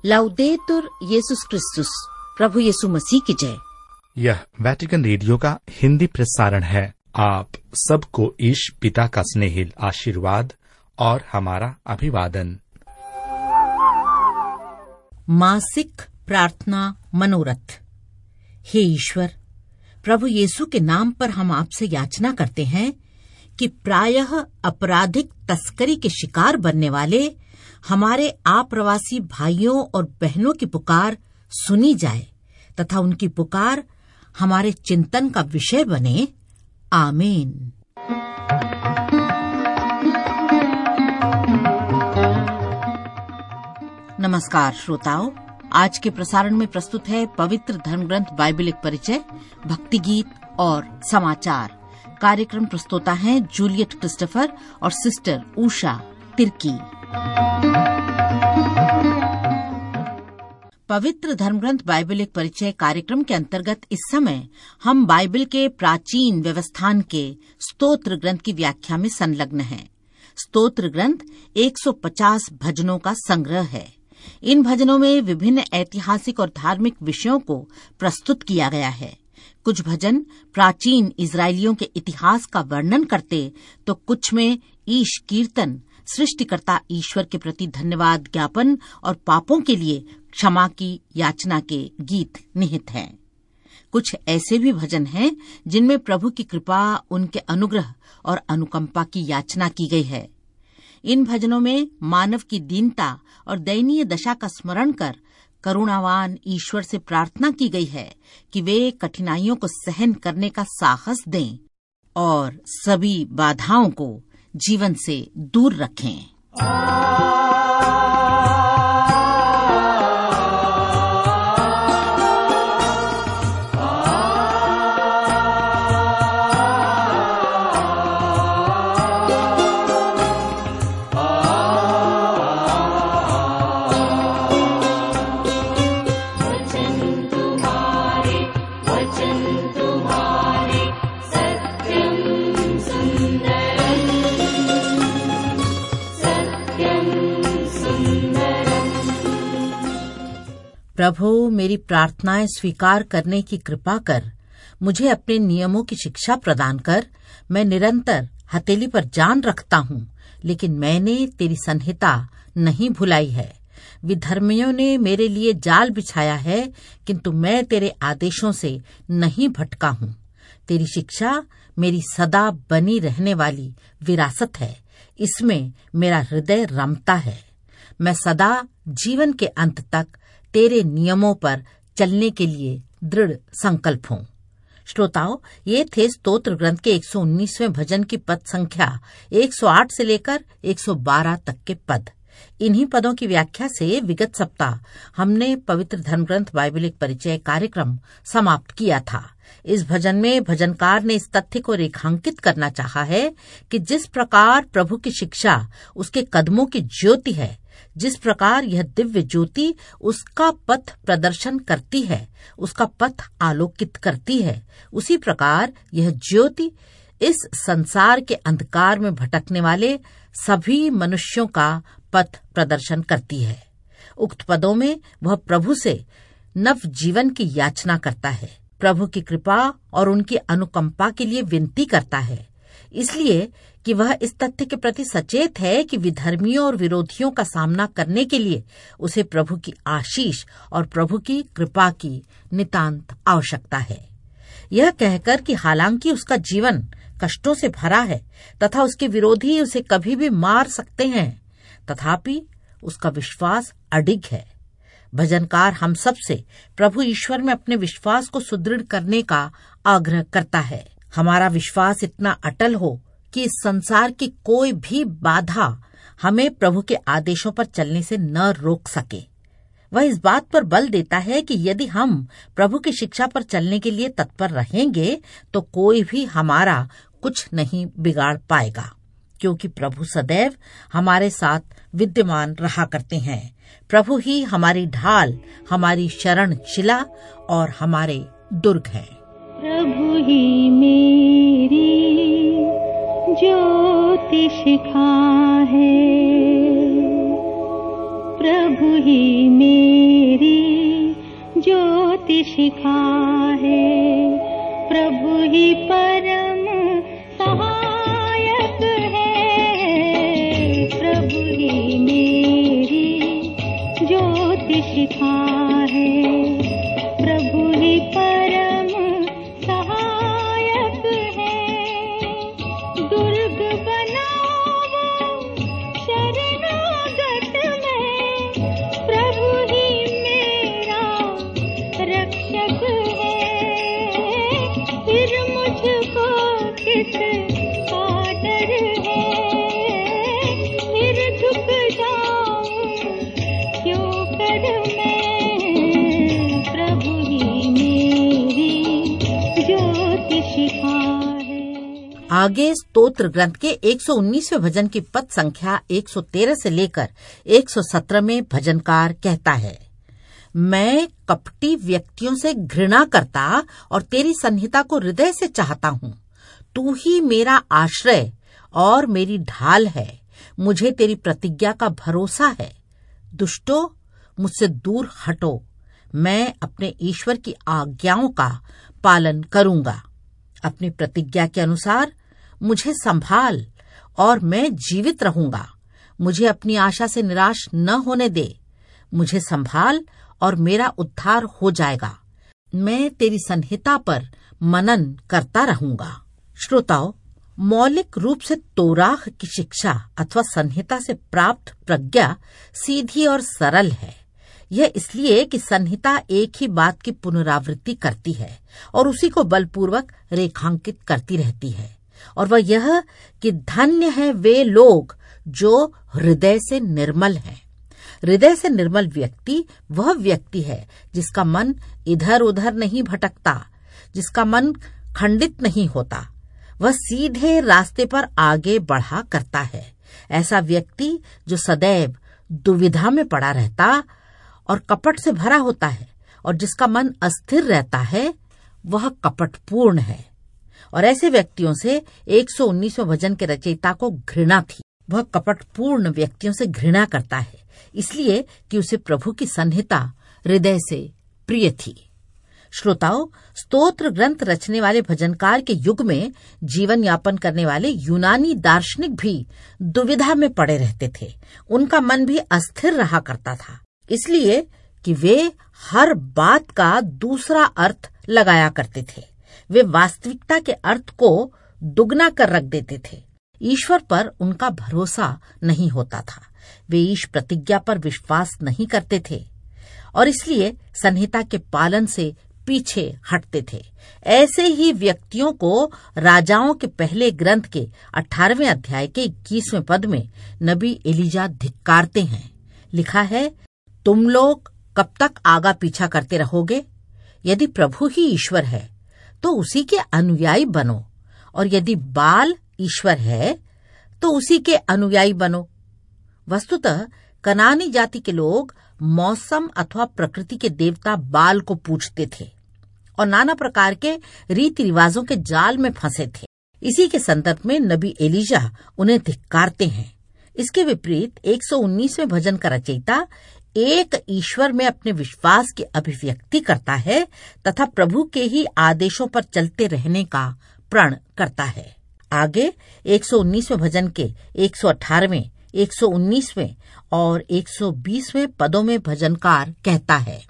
लाउदेतुर येसुस क्रिस्तुस, प्रभु यीशु मसीह की जय। यह वेटिकन रेडियो का हिंदी प्रसारण है। आप सबको ईश पिता का स्नेहिल आशीर्वाद और हमारा अभिवादन। मासिक प्रार्थना मनोरथ। हे ईश्वर, प्रभु यीशु के नाम पर हम आपसे याचना करते हैं कि प्रायः आपराधिक तस्करी के शिकार बनने वाले हमारे आप्रवासी भाइयों और बहनों की पुकार सुनी जाए तथा उनकी पुकार हमारे चिंतन का विषय बने। आमीन। नमस्कार श्रोताओं, आज के प्रसारण में प्रस्तुत है पवित्र धर्मग्रंथ बाइबल एक परिचय, भक्ति गीत और समाचार। कार्यक्रम प्रस्तोता हैं जूलियट क्रिस्टोफर और सिस्टर उषा तिर्की। पवित्र धर्मग्रंथ बाइबल एक परिचय कार्यक्रम के अंतर्गत इस समय हम बाइबल के प्राचीन व्यवस्थान के स्तोत्र ग्रंथ की व्याख्या में संलग्न हैं। स्तोत्र ग्रंथ 150 भजनों का संग्रह है। इन भजनों में विभिन्न ऐतिहासिक और धार्मिक विषयों को प्रस्तुत किया गया है। कुछ भजन प्राचीन इजरायलियों के इतिहास का वर्णन करते तो कुछ में ईश कीर्तन, सृष्टिकर्ता ईश्वर के प्रति धन्यवाद ज्ञापन और पापों के लिए क्षमा की याचना के गीत निहित हैं। कुछ ऐसे भी भजन हैं जिनमें प्रभु की कृपा, उनके अनुग्रह और अनुकंपा की याचना की गई है। इन भजनों में मानव की दीनता और दयनीय दशा का स्मरण कर करुणावान ईश्वर से प्रार्थना की गई है कि वे कठिनाइयों को सहन करने का साहस दें और सभी बाधाओं को जीवन से दूर रखें। प्रभु, मेरी प्रार्थनाएं स्वीकार करने की कृपा कर, मुझे अपने नियमों की शिक्षा प्रदान कर। मैं निरंतर हथेली पर जान रखता हूँ, लेकिन मैंने तेरी संहिता नहीं भुलाई है। विधर्मियों ने मेरे लिए जाल बिछाया है, किंतु मैं तेरे आदेशों से नहीं भटका हूँ। तेरी शिक्षा मेरी सदा बनी रहने वाली विरासत है। इसमें मेरा हृदय रमता है। मैं सदा जीवन के अंत तक तेरे नियमों पर चलने के लिए दृढ़ संकल्प हूँ। श्रोताओं, ये थे स्तोत्र ग्रंथ के 119वें भजन की पद संख्या 108 से लेकर 112 तक के पद। इन्हीं पदों की व्याख्या से विगत सप्ताह हमने पवित्र धर्मग्रंथ बाइबल एक परिचय कार्यक्रम समाप्त किया था। इस भजन में भजनकार ने इस तथ्य को रेखांकित करना चाहा है कि जिस प्रकार प्रभु की शिक्षा उसके कदमों की ज्योति है, जिस प्रकार यह दिव्य ज्योति उसका पथ प्रदर्शन करती है, उसका पथ आलोकित करती है, उसी प्रकार यह ज्योति इस संसार के अंधकार में भटकने वाले सभी मनुष्यों का पथ प्रदर्शन करती है। उक्त पदों में वह प्रभु से नव जीवन की याचना करता है, प्रभु की कृपा और उनकी अनुकंपा के लिए विनती करता है, इसलिए कि वह इस तथ्य के प्रति सचेत है कि विधर्मियों और विरोधियों का सामना करने के लिए उसे प्रभु की आशीष और प्रभु की कृपा की नितांत आवश्यकता है। यह कहकर कि हालांकि उसका जीवन कष्टों से भरा है तथा उसके विरोधी उसे कभी भी मार सकते हैं, तथापि उसका विश्वास अडिग है। भजनकार हम सब से प्रभु ईश्वर में अपने विश्वास को सुदृढ़ करने का आग्रह करता है। हमारा विश्वास इतना अटल हो कि इस संसार की कोई भी बाधा हमें प्रभु के आदेशों पर चलने से न रोक सके। वह इस बात पर बल देता है कि यदि हम प्रभु की शिक्षा पर चलने के लिए तत्पर रहेंगे तो कोई भी हमारा कुछ नहीं बिगाड़ पाएगा, क्योंकि प्रभु सदैव हमारे साथ विद्यमान रहा करते हैं। प्रभु ही हमारी ढाल, हमारी शरण शिला और हमारे दुर्ग हैं। प्रभु ही मेरी ज्योति शिखा है, प्रभु ही मेरी शिखा है। प्रभु ही परम सहायक है। प्रभु ही मेरी ज्योति शिखा है। प्रभु ही परम सहायक है। दुर्ग बनाओ शरणागत में। प्रभु ही मेरा रक्षक है। फिर मुझको किसका डर है। फिर झुक जाऊं क्यों कर मैं। प्रभु ही मेरी ज्योति शिखा है। आगे स्तोत्र ग्रंथ के 119वें भजन की पद संख्या 113 से लेकर 117 में भजनकार कहता है, मैं कपटी व्यक्तियों से घृणा करता और तेरी संहिता को हृदय से चाहता हूँ। तू ही मेरा आश्रय और मेरी ढाल है। मुझे तेरी प्रतिज्ञा का भरोसा है। दुष्टों, मुझसे दूर हटो। मैं अपने ईश्वर की आज्ञाओं का पालन करूंगा। अपनी प्रतिज्ञा के अनुसार मुझे संभाल और मैं जीवित रहूंगा। मुझे अपनी आशा से निराश न होने दे। मुझे संभाल और मेरा उद्धार हो जाएगा। मैं तेरी संहिता पर मनन करता रहूंगा। श्रोताओ, मौलिक रूप से तोराह की शिक्षा अथवा संहिता से प्राप्त प्रज्ञा सीधी और सरल है। यह इसलिए कि संहिता एक ही बात की पुनरावृत्ति करती है और उसी को बलपूर्वक रेखांकित करती रहती है, और वह यह कि धन्य है वे लोग जो हृदय से निर्मल हैं। हृदय से निर्मल व्यक्ति वह व्यक्ति है जिसका मन इधर उधर नहीं भटकता, जिसका मन खंडित नहीं होता। वह सीधे रास्ते पर आगे बढ़ा करता है। ऐसा व्यक्ति जो सदैव दुविधा में पड़ा रहता और कपट से भरा होता है और जिसका मन अस्थिर रहता है, वह कपटपूर्ण है। और ऐसे व्यक्तियों से 119वें भजन के रचयिता को घृणा थी। वह कपटपूर्ण व्यक्तियों से घृणा करता है इसलिए कि उसे प्रभु की संहिता हृदय से प्रिय थी। श्रोताओं, स्तोत्र ग्रंथ रचने वाले भजनकार के युग में जीवन यापन करने वाले यूनानी दार्शनिक भी दुविधा में पड़े रहते थे। उनका मन भी अस्थिर रहा करता था, इसलिए कि वे हर बात का दूसरा अर्थ लगाया करते थे। वे वास्तविकता के अर्थ को दुगना कर रख देते थे। ईश्वर पर उनका भरोसा नहीं होता था। वे ईश प्रतिज्ञा पर विश्वास नहीं करते थे और इसलिए संहिता के पालन से पीछे हटते थे। ऐसे ही व्यक्तियों को राजाओं के पहले ग्रंथ के 18वें अध्याय के 21वें पद में नबी एलीजा धिक्कारते हैं। लिखा है, तुम लोग कब तक आगा पीछा करते रहोगे? यदि प्रभु ही ईश्वर है तो उसी के अनुयायी बनो, और यदि बाल ईश्वर है तो उसी के अनुयायी बनो। वस्तुतः कनानी जाति के लोग मौसम अथवा प्रकृति के देवता बाल को पूजते थे और नाना प्रकार के रीति रिवाजों के जाल में फंसे थे। इसी के संदर्भ में नबी एलीजा उन्हें धिक्कारते हैं। इसके विपरीत 119वें भजन का रचयिता एक ईश्वर में अपने विश्वास की अभिव्यक्ति करता है तथा प्रभु के ही आदेशों पर चलते रहने का प्रण करता है। आगे 119वें भजन के 118वें, 119वें और 120वें पदों में भजनकार कहता है,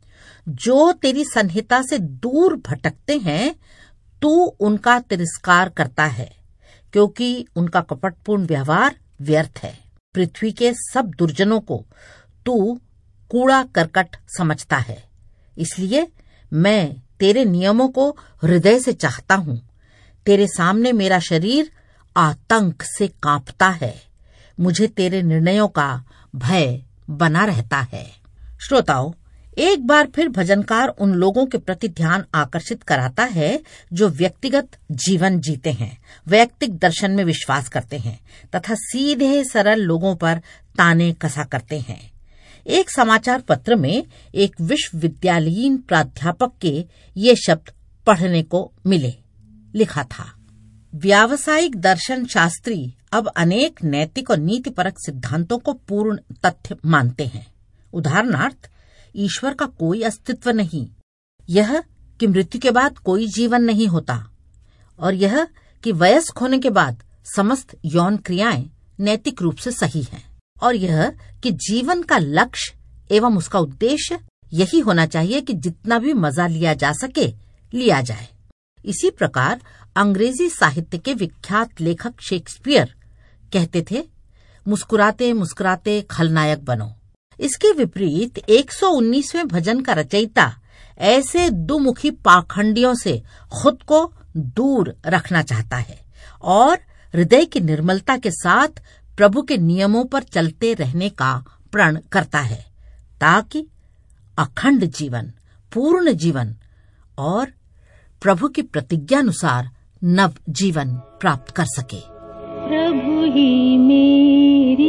जो तेरी संहिता से दूर भटकते हैं तू उनका तिरस्कार करता है, क्योंकि उनका कपटपूर्ण व्यवहार व्यर्थ है। पृथ्वी के सब दुर्जनों को तू कूड़ा करकट समझता है। इसलिए मैं तेरे नियमों को हृदय से चाहता हूँ। तेरे सामने मेरा शरीर आतंक से कांपता है। मुझे तेरे निर्णयों का भय बना रहता है। श्रोताओं, एक बार फिर भजनकार उन लोगों के प्रति ध्यान आकर्षित कराता है जो व्यक्तिगत जीवन जीते हैं, वैयक्तिक दर्शन में विश्वास करते हैं तथा सीधे सरल लोगों पर ताने कसा करते हैं। एक समाचार पत्र में एक विश्वविद्यालयीन प्राध्यापक के ये शब्द पढ़ने को मिले। लिखा था, व्यावसायिक दर्शन शास्त्री अब अनेक नैतिक और नीतिपरक सिद्धांतों को पूर्ण तथ्य मानते हैं। उदाहरणार्थ, ईश्वर का कोई अस्तित्व नहीं, यह कि मृत्यु के बाद कोई जीवन नहीं होता, और यह कि वयस्क होने के बाद समस्त यौन क्रियाएं नैतिक रूप से सही हैं, और यह कि जीवन का लक्ष्य एवं उसका उद्देश्य यही होना चाहिए कि जितना भी मजा लिया जा सके लिया जाए। इसी प्रकार अंग्रेजी साहित्य के विख्यात लेखक शेक्सपियर कहते थे, मुस्कुराते मुस्कुराते खलनायक बनो। इसके विपरीत 119वें भजन का रचयिता ऐसे दुमुखी पाखंडियों से खुद को दूर रखना चाहता है और हृदय की निर्मलता के साथ प्रभु के नियमों पर चलते रहने का प्रण करता है, ताकि अखंड जीवन, पूर्ण जीवन और प्रभु की प्रतिज्ञानुसार नव जीवन प्राप्त कर सके। प्रभु ही मेरी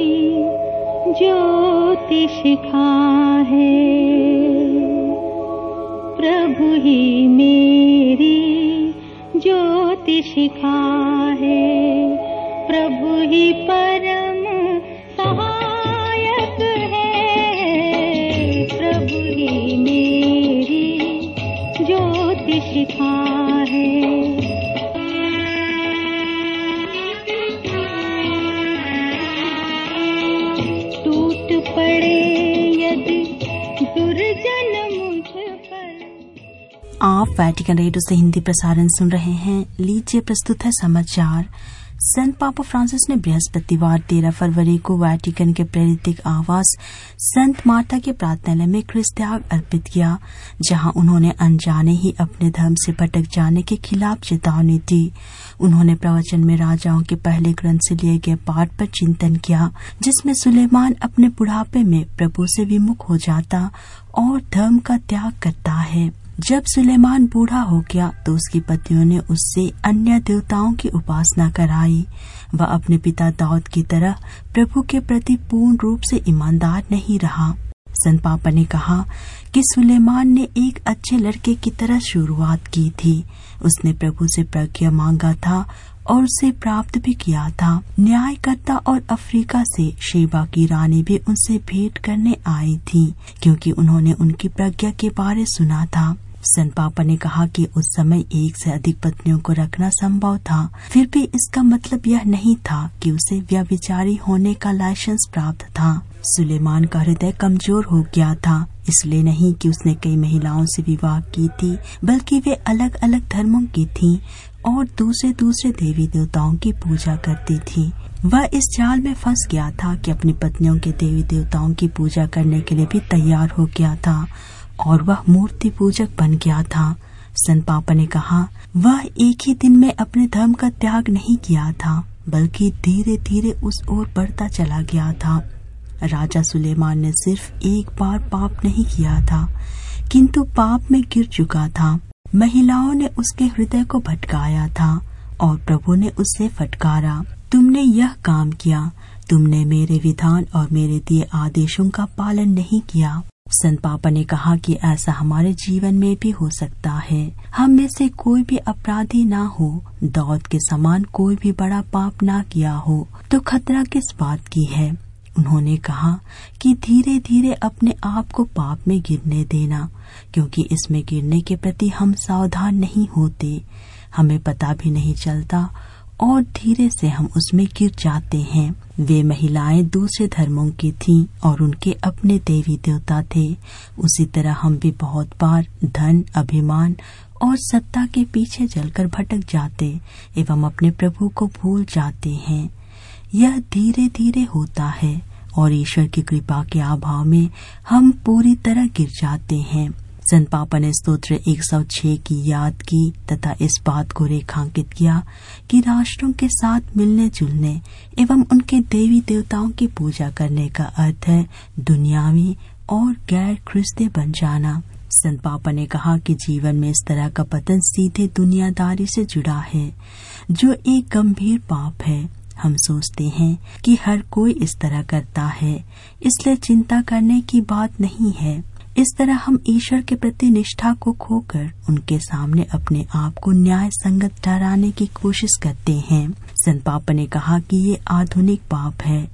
ज्योतिशिखा है, प्रभु ही मेरी ज्योतिशिखा है, प्रभु ही परम सहायक है, प्रभु ही मेरी ज्योतिशिखा है। टूट पड़े यदि दुर्जन मुझ पर। आप वैटिकन रेडियो से हिंदी प्रसारण सुन रहे हैं। लीजिए प्रस्तुत है समाचार। संत पापा फ्रांसिस ने बृहस्पतिवार 13 फरवरी को वैटिकन के प्रेरित आवास संत मार्था के प्रार्थनालय में ख्रिस्त त्याग अर्पित किया, जहां उन्होंने अनजाने ही अपने धर्म से भटक जाने के खिलाफ चेतावनी दी। उन्होंने प्रवचन में राजाओं के पहले ग्रंथ से लिए गए पाठ पर चिंतन किया, जिसमें सुलेमान अपने बुढ़ापे में प्रभु से विमुख हो जाता और धर्म का त्याग करता है। जब सुलेमान बूढ़ा हो गया तो उसकी पत्नियों ने उससे अन्य देवताओं की उपासना कराई। वह अपने पिता दाऊद की तरह प्रभु के प्रति पूर्ण रूप से ईमानदार नहीं रहा। संत पापा ने कहा कि सुलेमान ने एक अच्छे लड़के की तरह शुरुआत की थी। उसने प्रभु से प्रज्ञा मांगा था और उसे प्राप्त भी किया था। न्यायकर्ता और अफ्रीका से शेबा की रानी भी उनसे भेंट करने आई थी, क्योंकि उन्होंने उनकी प्रज्ञा के बारे सुना था। संत पापा ने कहा कि उस समय एक से अधिक पत्नियों को रखना संभव था, फिर भी इसका मतलब यह नहीं था कि उसे व्यभिचारी होने का लाइसेंस प्राप्त था। सुलेमान का हृदय कमजोर हो गया था, इसलिए नहीं कि उसने कई महिलाओं से विवाह की थी, बल्कि वे अलग अलग धर्मों की थीं और दूसरे देवी देवताओं की पूजा करती थी। वह इस जाल में फंस गया था कि अपनी पत्नियों के देवी देवताओं की पूजा करने के लिए भी तैयार हो गया था और वह मूर्ति पूजक बन गया था। संत पापा ने कहा, वह एक ही दिन में अपने धर्म का त्याग नहीं किया था, बल्कि धीरे धीरे उस ओर बढ़ता चला गया था। राजा सुलेमान ने सिर्फ एक बार पाप नहीं किया था, किंतु पाप में गिर चुका था। महिलाओं ने उसके हृदय को भटकाया था और प्रभु ने उससे फटकारा, तुमने यह काम किया, तुमने मेरे विधान और मेरे दिए आदेशों का पालन नहीं किया। संत पापा ने कहा कि ऐसा हमारे जीवन में भी हो सकता है। हम में से कोई भी अपराधी ना हो, दाऊद के समान कोई भी बड़ा पाप ना किया हो, तो खतरा किस बात की है। उन्होंने कहा कि धीरे धीरे अपने आप को पाप में गिरने देना, क्योंकि इसमें गिरने के प्रति हम सावधान नहीं होते, हमें पता भी नहीं चलता और धीरे से हम उसमें गिर जाते हैं। वे महिलाएं दूसरे धर्मों की थीं और उनके अपने देवी देवता थे। उसी तरह हम भी बहुत बार धन, अभिमान और सत्ता के पीछे जलकर भटक जाते एवं अपने प्रभु को भूल जाते हैं। यह धीरे धीरे होता है और ईश्वर की कृपा के अभाव में हम पूरी तरह गिर जाते हैं। संत पापा ने स्तोत्र 106 की याद की तथा इस बात को रेखांकित किया कि राष्ट्रों के साथ मिलने जुलने एवं उनके देवी देवताओं की पूजा करने का अर्थ है दुनियावी और गैर ख्रिस्ती बन जाना। संत पापा ने कहा कि जीवन में इस तरह का पतन सीधे दुनियादारी से जुड़ा है, जो एक गंभीर पाप है। हम सोचते हैं कि हर कोई इस तरह करता है, इसलिए चिंता करने की बात नहीं है। इस तरह हम ईश्वर के प्रति निष्ठा को खोकर उनके सामने अपने आप को न्याय संगत ठहराने की कोशिश करते हैं। संत पापा ने कहा कि ये आधुनिक पाप है।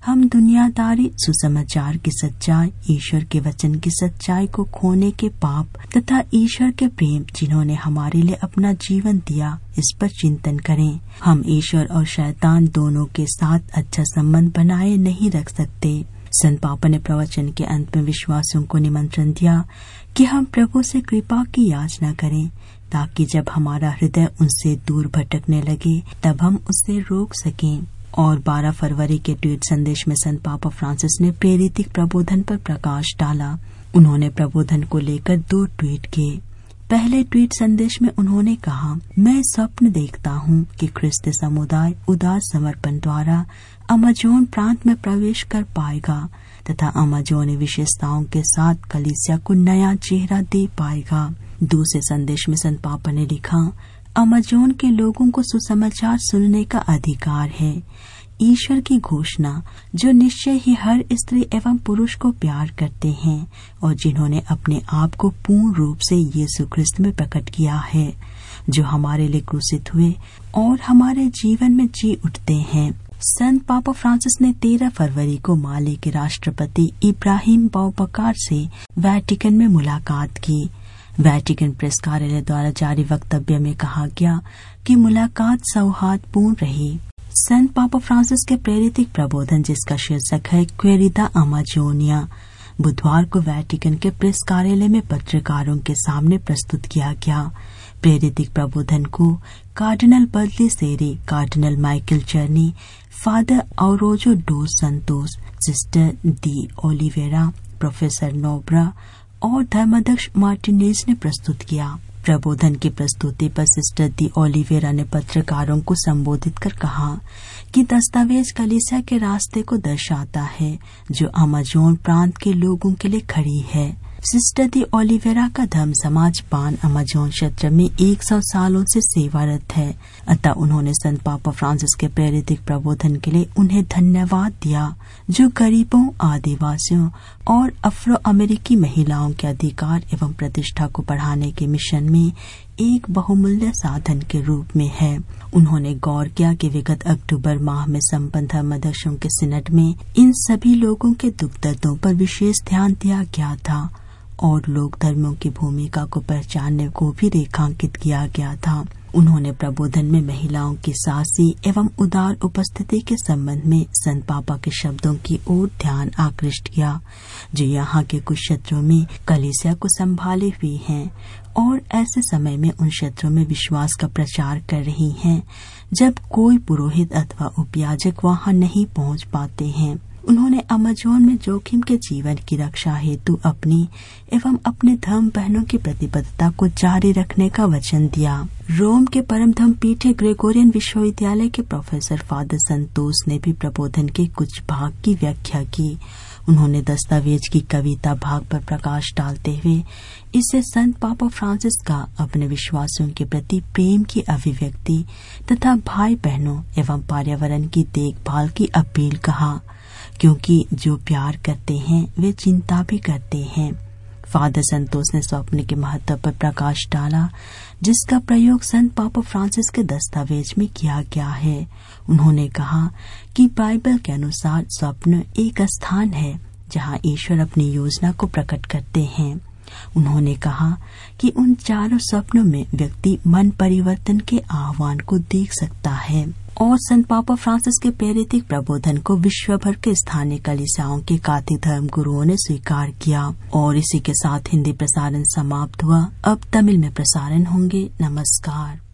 हम दुनियादारी, सुसमाचार की सच्चाई, ईश्वर के वचन की सच्चाई को खोने के पाप तथा ईश्वर के प्रेम जिन्होंने हमारे लिए अपना जीवन दिया, इस पर चिंतन करें। हम ईश्वर और शैतान दोनों के साथ अच्छा संबंध बनाए नहीं रख सकते। संत पापा ने प्रवचन के अंत में विश्वासियों को निमंत्रण दिया कि हम प्रभु से कृपा की याचना करें, ताकि जब हमारा हृदय उनसे दूर भटकने लगे तब हम उसे रोक सकें। और 12 फरवरी के ट्वीट संदेश में संत पापा फ्रांसिस ने प्रेरित प्रबोधन पर प्रकाश डाला। उन्होंने प्रबोधन को लेकर 2 ट्वीट किए। पहले ट्वीट संदेश में उन्होंने कहा, मैं स्वप्न देखता हूँ कि ख्रिस्त समुदाय उदार समर्पण द्वारा अमाजोन प्रांत में प्रवेश कर पाएगा तथा अमाजोनी विशेषताओं के साथ कलीसिया को नया चेहरा दे पाएगा। दूसरे संदेश में संत पापा ने लिखा, अमाजोन के लोगों को सुसमाचार सुनने का अधिकार है। ईश्वर की घोषणा, जो निश्चय ही हर स्त्री एवं पुरुष को प्यार करते हैं और जिन्होंने अपने आप को पूर्ण रूप से यीशु ख्रिस्त में प्रकट किया है, जो हमारे लिए क्रूसित हुए और हमारे जीवन में जी उठते हैं। संत पापा फ्रांसिस ने 13 फरवरी को माली के राष्ट्रपति इब्राहिम बाउबकार से वेटिकन में मुलाकात की। वेटिकन प्रेस कार्यालय द्वारा जारी वक्तव्य में कहा गया कि मुलाकात सौहार्दपूर्ण रही। संत पापा फ्रांसिस के प्रेरित प्रबोधन, जिसका शीर्षक है क्वेरिदा अमाजोनिया, बुधवार को वेटिकन के प्रेस कार्यालय में पत्रकारों के सामने प्रस्तुत किया गया। प्रेरित प्रबोधन को cardinal Baldisseri, cardinal Michael Czerny, father Araujo dos Santos, sister de Oliveira, professor Nobre और धर्माध्यक्ष मार्टिनेज ने प्रस्तुत किया। प्रबोधन की प्रस्तुति पर सिस्टर दी ओलिवेरा ने पत्रकारों को संबोधित कर कहा कि दस्तावेज कलीसिया के रास्ते को दर्शाता है, जो अमाजोन प्रांत के लोगों के लिए खड़ी है। सिस्टर दी ओलिवेरा का धर्म समाज पान अमाजोन क्षेत्र में 100 सालों से सेवारत है। अतः उन्होंने संत पापा फ्रांसिस के प्रेरित प्रबोधन के लिए उन्हें धन्यवाद दिया, जो गरीबों, आदिवासियों और अफ्रो अमेरिकी महिलाओं के अधिकार एवं प्रतिष्ठा को बढ़ाने के मिशन में एक बहुमूल्य साधन के रूप में है। उन्होंने गौर किया कि विगत अक्टूबर माह में संपन्न धर्माध्यक्षों के सिनड में इन सभी लोगों के दुख दर्दों पर विशेष ध्यान दिया गया था और लोक धर्मों की भूमिका को पहचानने को भी रेखांकित किया गया था। उन्होंने प्रबोधन में महिलाओं की साहसी एवं उदार उपस्थिति के संबंध में संत पापा के शब्दों की ओर ध्यान आकृष्ट किया, जो यहाँ के कुछ क्षेत्रों में कलीसिया को संभाले हुई हैं और ऐसे समय में उन क्षेत्रों में विश्वास का प्रचार कर रही हैं जब कोई पुरोहित अथवा उपयाजक वहाँ नहीं पहुँच पाते हैं। उन्होंने अमाजोन में जोखिम के जीवन की रक्षा हेतु अपनी एवं अपने धर्म बहनों की प्रतिबद्धता को जारी रखने का वचन दिया। रोम के परम धर्म पीठ ग्रेगोरियन विश्वविद्यालय के प्रोफेसर फादर संतोष ने भी प्रबोधन के कुछ भाग की व्याख्या की। उन्होंने दस्तावेज की कविता भाग पर प्रकाश डालते हुए इसे संत पापा फ्रांसिस का अपने विश्वासियों के प्रति प्रेम की अभिव्यक्ति तथा भाई बहनों एवं पर्यावरण की देखभाल की अपील कहा, क्योंकि जो प्यार करते हैं वे चिंता भी करते हैं। फादर संतोष ने स्वप्न के महत्व पर प्रकाश डाला, जिसका प्रयोग संत पापा फ्रांसिस के दस्तावेज में किया गया है। उन्होंने कहा कि बाइबल के अनुसार स्वप्न एक स्थान है जहां ईश्वर अपनी योजना को प्रकट करते हैं। उन्होंने कहा कि उन चारों स्वप्नों में व्यक्ति मन परिवर्तन के आह्वान को देख सकता है और संत पापा फ्रांसिस के प्रेरित प्रबोधन को विश्व भर के स्थानीय कलीसियाओं के काथी धर्म गुरुओं ने स्वीकार किया। और इसी के साथ हिंदी प्रसारण समाप्त हुआ। अब तमिल में प्रसारण होंगे। नमस्कार।